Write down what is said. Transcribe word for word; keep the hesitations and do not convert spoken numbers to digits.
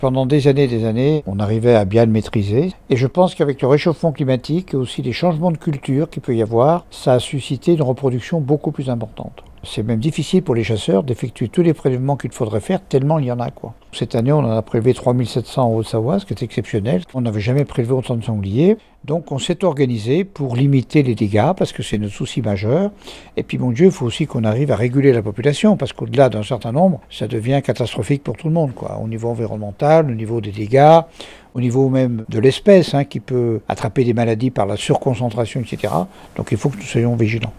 Pendant des années et des années, on arrivait à bien le maîtriser. Et je pense qu'avec le réchauffement climatique et aussi les changements de culture qu'il peut y avoir, ça a suscité une reproduction beaucoup plus importante. C'est même difficile pour les chasseurs d'effectuer tous les prélèvements qu'il faudrait faire, tellement il y en a, quoi. Cette année, on en a prélevé trois mille sept cents en Haute-Savoie, ce qui est exceptionnel. On n'avait jamais prélevé autant de sangliers. Donc on s'est organisé pour limiter les dégâts, parce que c'est notre souci majeur. Et puis, mon Dieu, il faut aussi qu'on arrive à réguler la population, parce qu'au-delà d'un certain nombre, ça devient catastrophique pour tout le monde, quoi. Au niveau environnemental, au niveau des dégâts, au niveau même de l'espèce, hein, qui peut attraper des maladies par la surconcentration, et cetera. Donc il faut que nous soyons vigilants.